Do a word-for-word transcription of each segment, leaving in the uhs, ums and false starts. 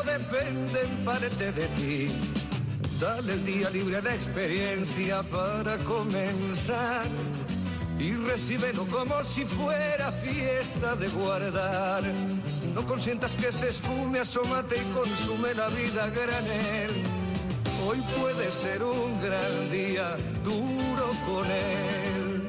depende en parte de ti. Dale el día libre a la experiencia para comenzar y recíbelo como si fuera fiesta de guardar. No consientas que se esfume, asómate y consume la vida a granel. Hoy puede ser un gran día, duro con él.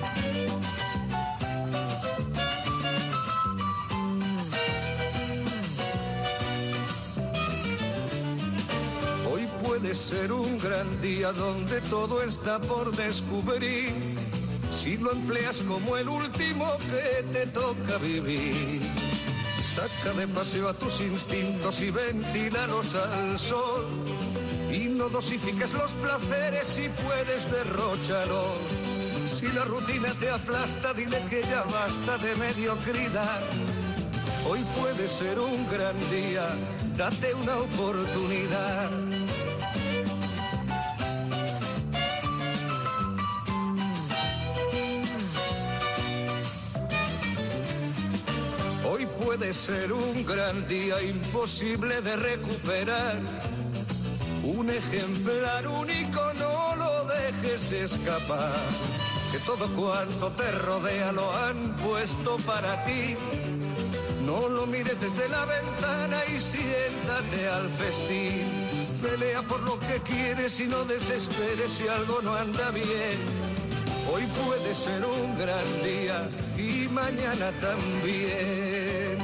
Hoy puede ser un gran día donde todo está por descubrir, si lo empleas como el último que te toca vivir. Saca de paseo a tus instintos y ventílalos al sol, y no dosifiques los placeres si puedes derróchalos. Si la rutina te aplasta, dile que ya basta de mediocridad. Hoy puede ser un gran día, date una oportunidad. Hoy puede ser un gran día imposible de recuperar. Un ejemplar único, no lo dejes escapar. Que todo cuanto te rodea lo han puesto para ti. No lo mires desde la ventana y siéntate al festín. Pelea por lo que quieres y no desesperes si algo no anda bien. Hoy puede ser un gran día y mañana también.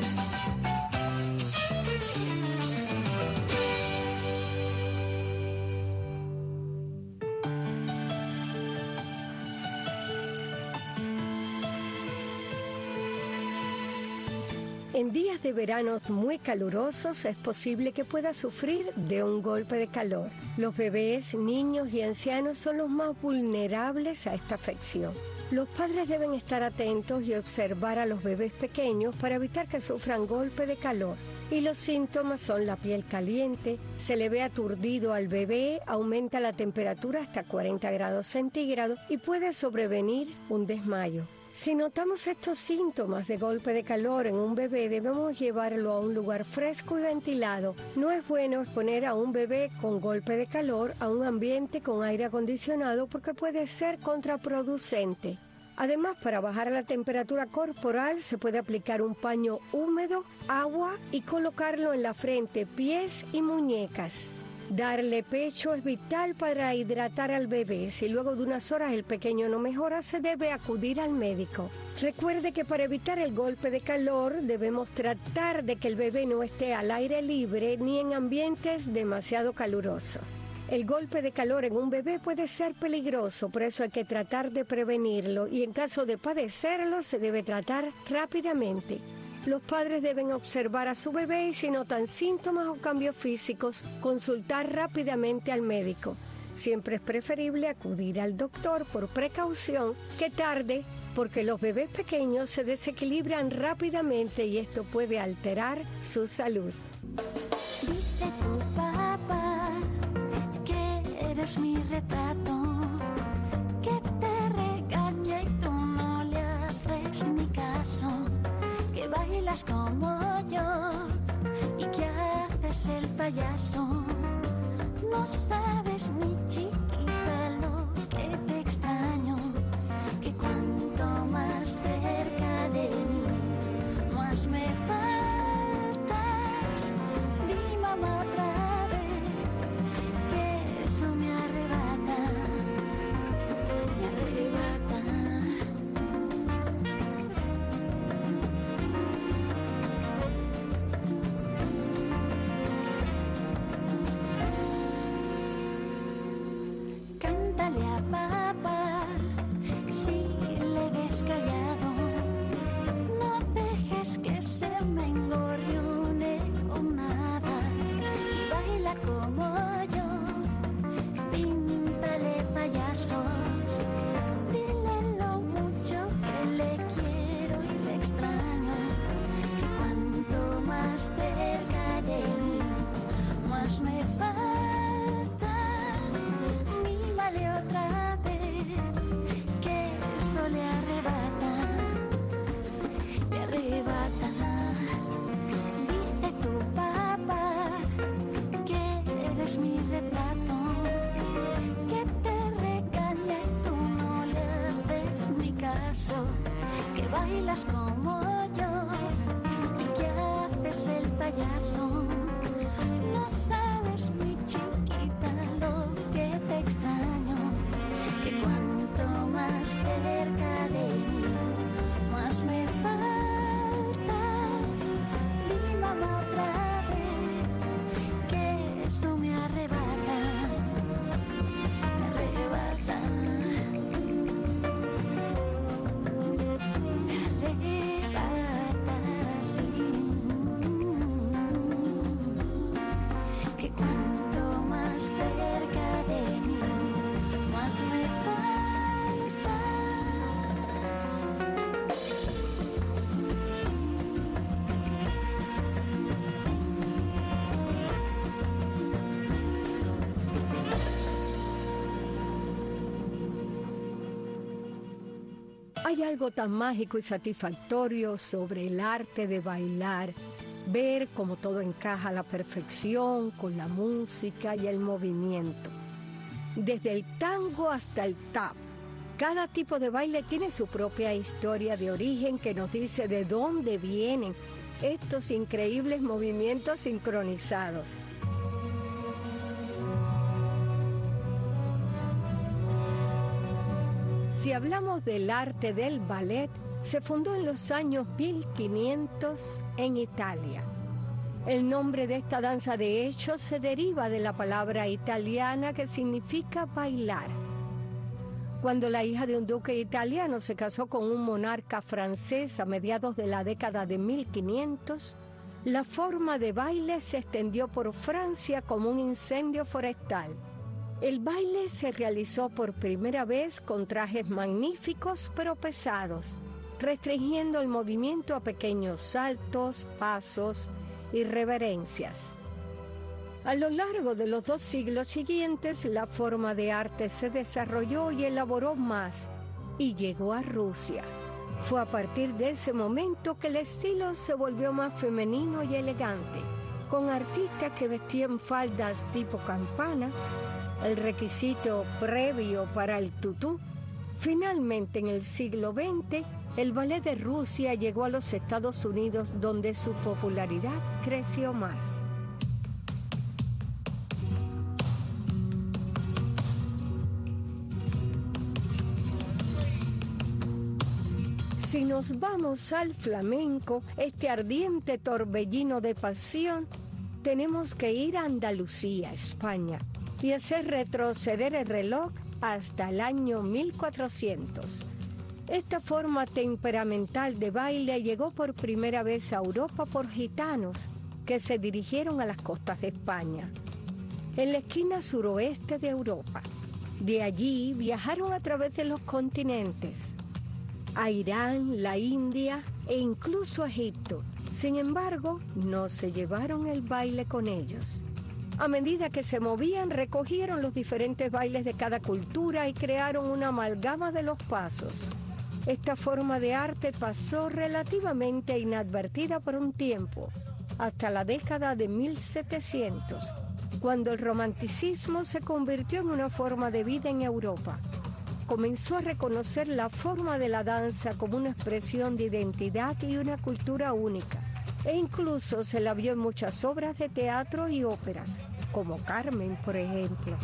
En días de verano muy calurosos es posible que pueda sufrir de un golpe de calor. Los bebés, niños y ancianos son los más vulnerables a esta afección. Los padres deben estar atentos y observar a los bebés pequeños para evitar que sufran golpe de calor. Y los síntomas son la piel caliente, se le ve aturdido al bebé, aumenta la temperatura hasta cuarenta grados centígrados y puede sobrevenir un desmayo. Si notamos estos síntomas de golpe de calor en un bebé, debemos llevarlo a un lugar fresco y ventilado. No es bueno exponer a un bebé con golpe de calor a un ambiente con aire acondicionado porque puede ser contraproducente. Además, para bajar la temperatura corporal se puede aplicar un paño húmedo, agua y colocarlo en la frente, pies y muñecas. Darle pecho es vital para hidratar al bebé. Si luego de unas horas el pequeño no mejora, se debe acudir al médico. Recuerde que para evitar el golpe de calor debemos tratar de que el bebé no esté al aire libre ni en ambientes demasiado calurosos. El golpe de calor en un bebé puede ser peligroso, por eso hay que tratar de prevenirlo y en caso de padecerlo se debe tratar rápidamente. Los padres deben observar a su bebé y si notan síntomas o cambios físicos, consultar rápidamente al médico. Siempre es preferible acudir al doctor por precaución que tarde, porque los bebés pequeños se desequilibran rápidamente y esto puede alterar su salud. Dice tu papá que eres mi retrato, que te regaña y tú no le haces ni caso. Que bailas como yo y que haces el payaso. No sabes, mi chiquita, lo que te extraño, que cuanto más cerca de mí, más me faltas. Di mamá otra vez, que eso me arrebata, me arrebata. eso que bailas como yo y que haces el payaso. No sabes, mi chiquita, lo que te extraño, que cuanto más cerca de mí, más me faltas. Di, mamá, otra vez, que eso me arrebata, me arrebata, me arrebata, sí. Que cuanto más cerca de mí, más me faltas. Hay algo tan mágico y satisfactorio sobre el arte de bailar, ver cómo todo encaja a la perfección con la música y el movimiento. Desde el tango hasta el tap, cada tipo de baile tiene su propia historia de origen que nos dice de dónde vienen estos increíbles movimientos sincronizados. Si hablamos del arte del ballet, se fundó en los años mil quinientos en Italia. El nombre de esta danza de hecho se deriva de la palabra italiana que significa bailar. Cuando la hija de un duque italiano se casó con un monarca francés a mediados de la década de mil quinientos, la forma de baile se extendió por Francia como un incendio forestal. El baile se realizó por primera vez con trajes magníficos pero pesados, restringiendo el movimiento a pequeños saltos, pasos y reverencias. A lo largo de los dos siglos siguientes, la forma de arte se desarrolló y elaboró más y llegó a Rusia. Fue a partir de ese momento que el estilo se volvió más femenino y elegante, con artistas que vestían faldas tipo campana, el requisito previo para el tutú. Finalmente, en el siglo veinte, el ballet de Rusia llegó a los Estados Unidos, donde su popularidad creció más. Si nos vamos al flamenco, este ardiente torbellino de pasión, tenemos que ir a Andalucía, España, y hacer retroceder el reloj hasta el año mil cuatrocientos. Esta forma temperamental de baile llegó por primera vez a Europa por gitanos que se dirigieron a las costas de España, en la esquina suroeste de Europa. De allí viajaron a través de los continentes, a Irán, la India e incluso a Egipto. Sin embargo, no se llevaron el baile con ellos. A medida que se movían, recogieron los diferentes bailes de cada cultura y crearon una amalgama de los pasos. Esta forma de arte pasó relativamente inadvertida por un tiempo, hasta la década de mil setecientos, cuando el romanticismo se convirtió en una forma de vida en Europa. Comenzó a reconocer la forma de la danza como una expresión de identidad y una cultura única. E incluso se la vio en muchas obras de teatro y óperas, como Carmen, por ejemplo.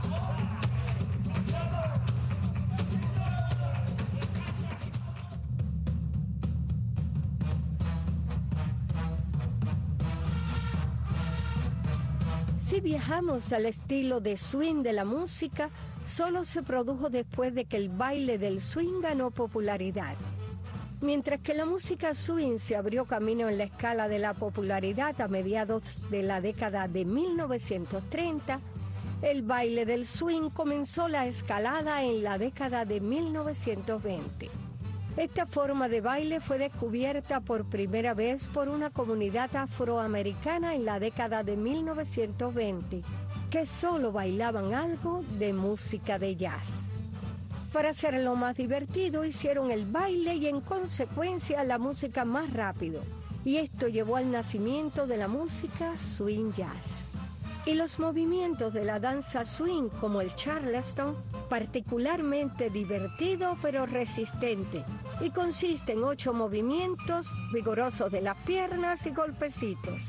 Si viajamos al estilo de swing de la música, solo se produjo después de que el baile del swing ganó popularidad. Mientras que la música swing se abrió camino en la escala de la popularidad a mediados de la década de mil novecientos treinta, el baile del swing comenzó la escalada en la década de mil novecientos veinte. Esta forma de baile fue descubierta por primera vez por una comunidad afroamericana en la década de mil novecientos veinte, que solo bailaban algo de música de jazz. Para hacerlo más divertido, hicieron el baile y en consecuencia la música más rápido. Y esto llevó al nacimiento de la música swing jazz. Y los movimientos de la danza swing, como el charleston, particularmente divertido pero resistente, y consiste en ocho movimientos vigorosos de las piernas y golpecitos.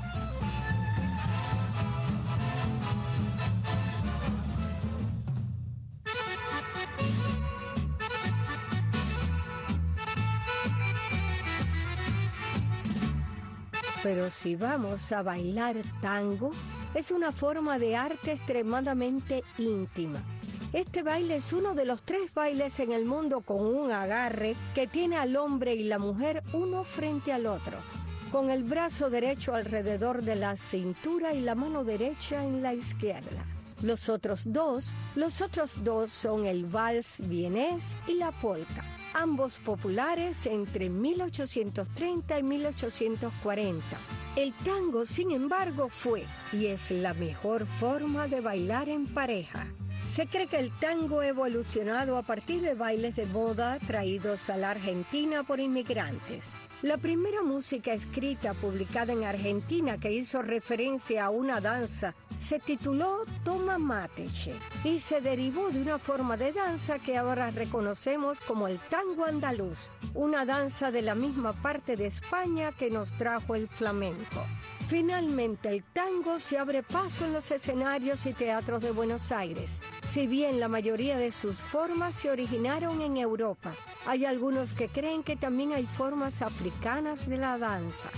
Pero si vamos a bailar tango, es una forma de arte extremadamente íntima. Este baile es uno de los tres bailes en el mundo con un agarre que tiene al hombre y la mujer uno frente al otro, con el brazo derecho alrededor de la cintura y la mano derecha en la izquierda. Los otros dos, los otros dos son el vals vienés y la polka, ambos populares entre mil ochocientos treinta y mil ochocientos cuarenta. El tango, sin embargo, fue y es la mejor forma de bailar en pareja. Se cree que el tango ha evolucionado a partir de bailes de boda traídos a la Argentina por inmigrantes. La primera música escrita publicada en Argentina que hizo referencia a una danza se tituló Toma Mateche y se derivó de una forma de danza que ahora reconocemos como el tango andaluz, una danza de la misma parte de España que nos trajo el flamenco. Finalmente, el tango se abre paso en los escenarios y teatros de Buenos Aires. Si bien la mayoría de sus formas se originaron en Europa, hay algunos que creen que también hay formas africanas de la danza.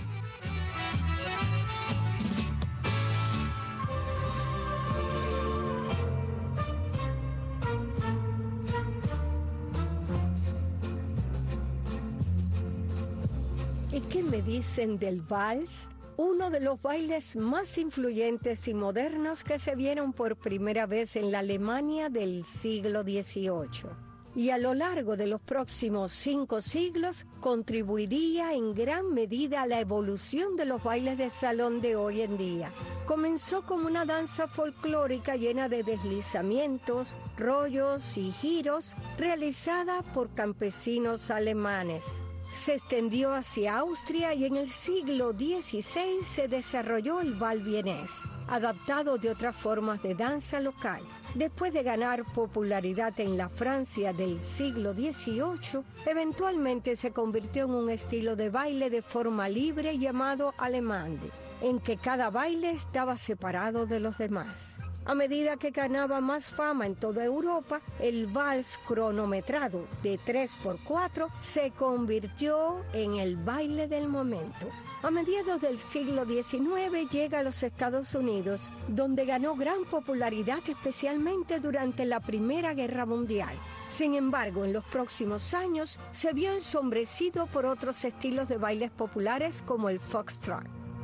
¿Y qué me dicen del vals? Uno de los bailes más influyentes y modernos que se vieron por primera vez en la Alemania del siglo dieciocho. Y a lo largo de los próximos cinco siglos contribuiría en gran medida a la evolución de los bailes de salón de hoy en día. Comenzó como una danza folclórica llena de deslizamientos, rollos y giros realizada por campesinos alemanes. Se extendió hacia Austria y en el siglo dieciséis se desarrolló el bal vienés, adaptado de otras formas de danza local. Después de ganar popularidad en la Francia del siglo dieciocho, eventualmente se convirtió en un estilo de baile de forma libre llamado alemande, en que cada baile estaba separado de los demás. A medida que ganaba más fama en toda Europa, el vals cronometrado de tres por cuatro se convirtió en el baile del momento. A mediados del siglo diecinueve llega a los Estados Unidos, donde ganó gran popularidad especialmente durante la Primera Guerra Mundial. Sin embargo, en los próximos años se vio ensombrecido por otros estilos de bailes populares como el foxtrot.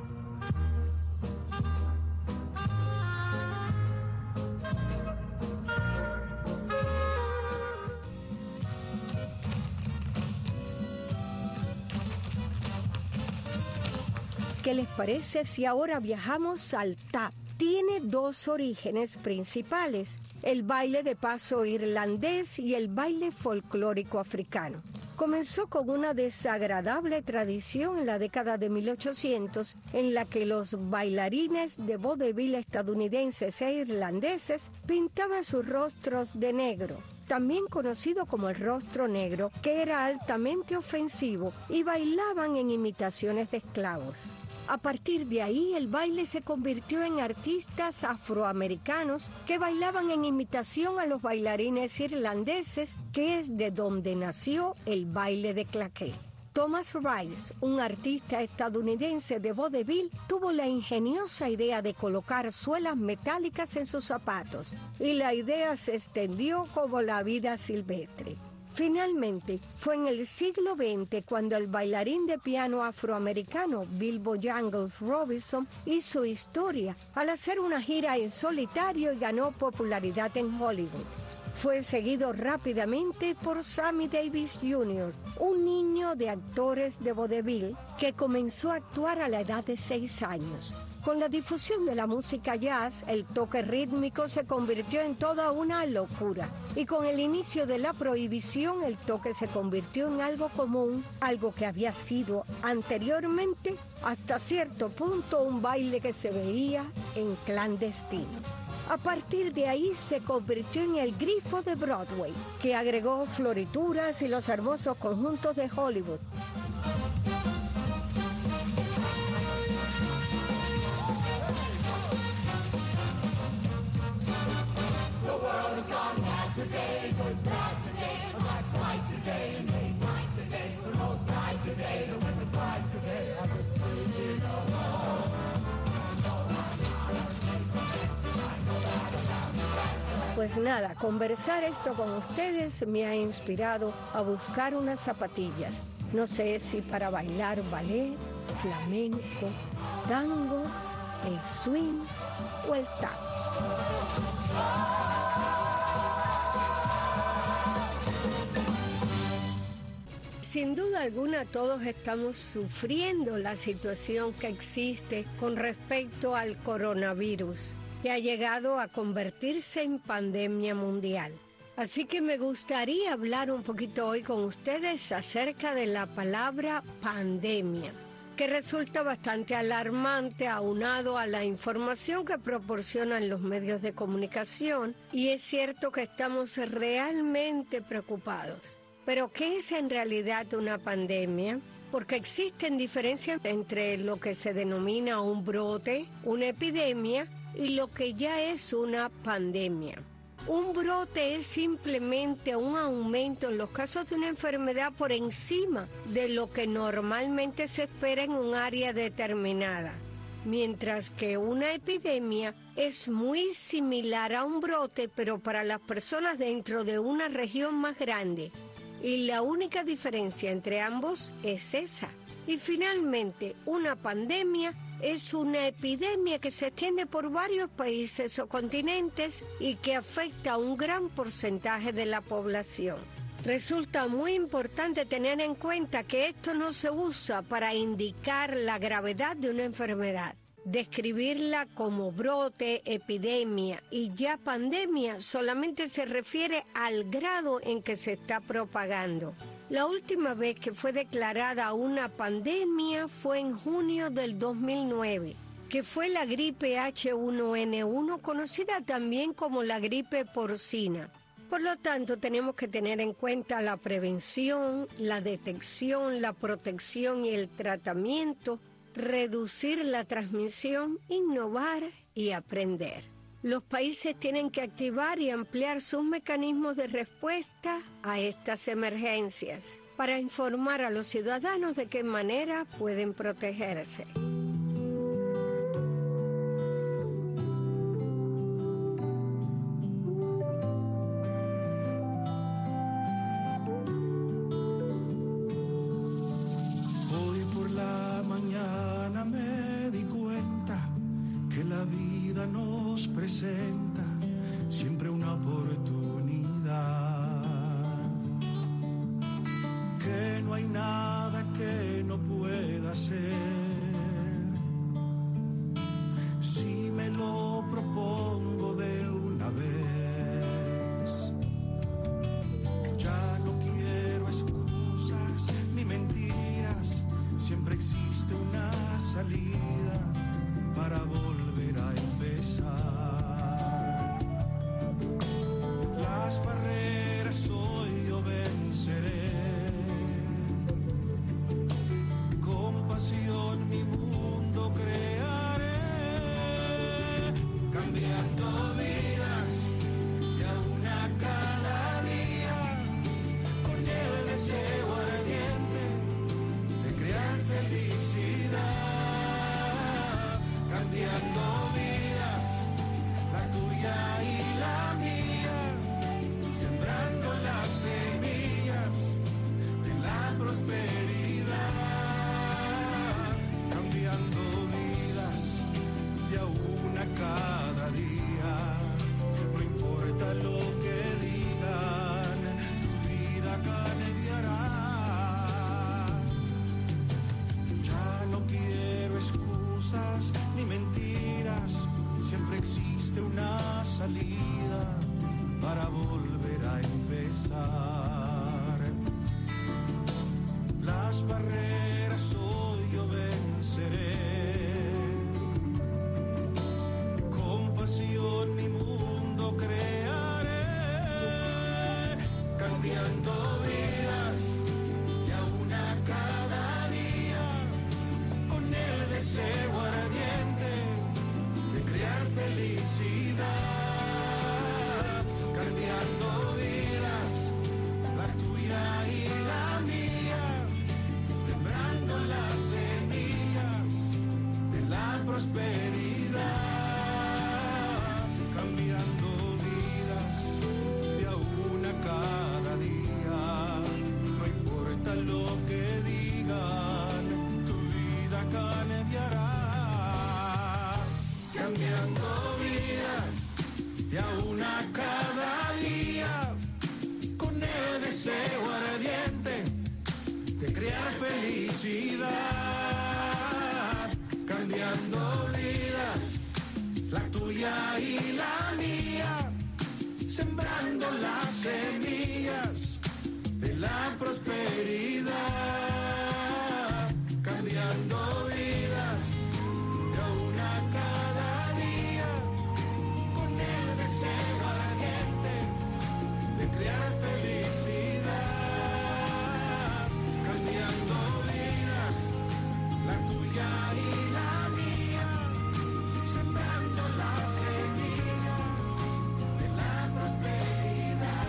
¿Qué les parece si ahora viajamos al tap? Tiene dos orígenes principales, el baile de paso irlandés y el baile folclórico africano. Comenzó con una desagradable tradición en la década de mil ochocientos, en la que los bailarines de vodevil estadounidenses e irlandeses pintaban sus rostros de negro, también conocido como el rostro negro, que era altamente ofensivo, y bailaban en imitaciones de esclavos. A partir de ahí, el baile se convirtió en artistas afroamericanos que bailaban en imitación a los bailarines irlandeses, que es de donde nació el baile de claqué. Thomas Rice, un artista estadounidense de vodevil, tuvo la ingeniosa idea de colocar suelas metálicas en sus zapatos, y la idea se extendió como la vida silvestre. Finalmente, fue en el siglo veinte cuando el bailarín de piano afroamericano Bilbo Jangles Robinson hizo historia al hacer una gira en solitario y ganó popularidad en Hollywood. Fue seguido rápidamente por Sammy Davis junior, un niño de actores de vodevil que comenzó a actuar a la edad de seis años. Con la difusión de la música jazz, el toque rítmico se convirtió en toda una locura. Y con el inicio de la prohibición, el toque se convirtió en algo común, algo que había sido anteriormente, hasta cierto punto, un baile que se veía en clandestino. A partir de ahí se convirtió en el grifo de Broadway, que agregó florituras y los hermosos conjuntos de Hollywood. Pues nada, conversar esto con ustedes me ha inspirado a buscar unas zapatillas. No sé si para bailar ballet, flamenco, tango, el swing o el tap. Sin duda alguna todos estamos sufriendo la situación que existe con respecto al coronavirus, que ha llegado a convertirse en pandemia mundial. Así que me gustaría hablar un poquito hoy con ustedes acerca de la palabra pandemia, que resulta bastante alarmante aunado a la información que proporcionan los medios de comunicación, y es cierto que estamos realmente preocupados. Pero ¿qué es en realidad una pandemia? Porque existen diferencias entre lo que se denomina un brote, una epidemia, y lo que ya es una pandemia. Un brote es simplemente un aumento en los casos de una enfermedad por encima de lo que normalmente se espera en un área determinada, mientras que una epidemia es muy similar a un brote, pero para las personas dentro de una región más grande. Y la única diferencia entre ambos es esa. Y finalmente, una pandemia es una epidemia que se extiende por varios países o continentes y que afecta a un gran porcentaje de la población. Resulta muy importante tener en cuenta que esto no se usa para indicar la gravedad de una enfermedad. Describirla como brote, epidemia y ya pandemia solamente se refiere al grado en que se está propagando. La última vez que fue declarada una pandemia fue en junio del dos mil nueve, que fue la gripe H uno N uno, conocida también como la gripe porcina. Por lo tanto, tenemos que tener en cuenta la prevención, la detección, la protección y el tratamiento, reducir la transmisión, innovar y aprender. Los países tienen que activar y ampliar sus mecanismos de respuesta a estas emergencias para informar a los ciudadanos de qué manera pueden protegerse. Presenta siempre una oportunidad, que no hay nada que no pueda hacer si me lo propongo de una vez. Ya no quiero excusas ni mentiras, siempre existe una salida para volver a empezar. Las barreras hoy yo venceré, con pasión mi mundo crearé, cambiando vidas y a una cada día, con el deseo ardiente de crear felicidad, cambiando vidas, la tuya y la mía, sembrando las semillas de la prosperidad, cambiando vidas de a una cada día. No importa lo que digan, tu vida cambiará. Ya no quiero excusas ni mentiras. diste una salida para volver a empezar. Las barreras hoy yo venceré. Con pasión mi mundo crearé, cambiando vidas de a una cada día, con el deseo ardiente de crear felicidad, cambiando vidas, la tuya y la mía, sembrando las semillas de la prosperidad, cambiando vidas de a una cada día. No importa lo que digan, tu vida cambiará, cambiando vidas de a una cada día, con el deseo ardiente de crear felicidad, cambiando vidas, la tuya y la mía, sembrando las semillas de la prosperidad, cambiando vidas de a una cada día, con el deseo ardiente de crear felicidad, cambiando vidas, la tuya y la mía, sembrando las semillas de la prosperidad,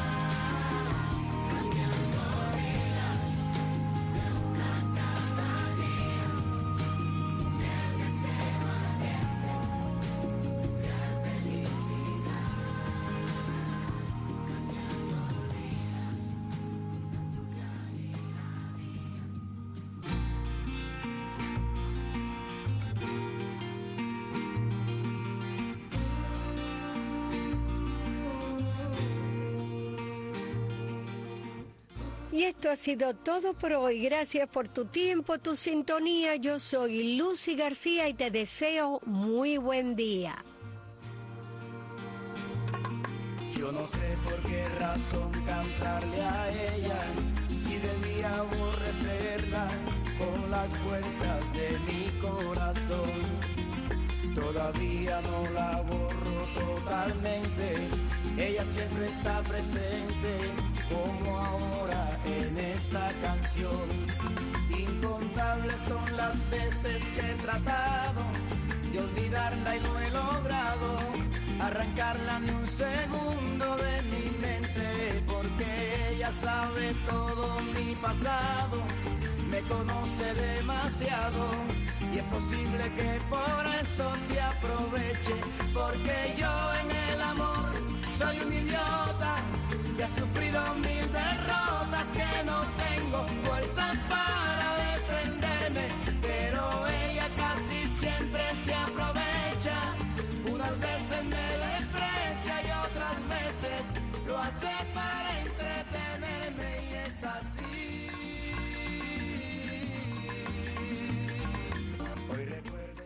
cambiando vidas de una cada día, con el deseo ardiente de crear felicidad, cambiando vidas. Y esto ha sido todo por hoy. Gracias por tu tiempo, tu sintonía. Yo soy Lucy García y te deseo muy buen día. Yo no sé por qué razón cantarle a ella, si debía aborrecerla con las fuerzas de mi corazón. Todavía no la borro totalmente, ella siempre está presente, como ahora en esta canción. Incontables son las veces que he tratado de olvidarla y no he logrado arrancarla ni un segundo de mi mente, porque ella sabe todo mi pasado, me conoce demasiado y es posible que por eso se aproveche, porque yo en el amor soy un idiota que ha sufrido mil derrotas, que no tengo fuerzas para defenderme, pero ella casi siempre se aprovecha, unas veces me desprecia y otras veces lo hace para entretenerme y es así. Hoy recuerdo...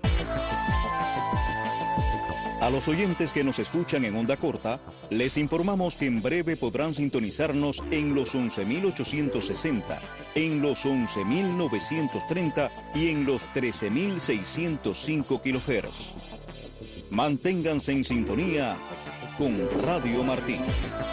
A los oyentes que nos escuchan en onda corta, les informamos que en breve podrán sintonizarnos en los once mil ochocientos sesenta, en los once mil novecientos treinta y en los trece mil seiscientos cinco kilohertz. Manténganse en sintonía con Radio Martí.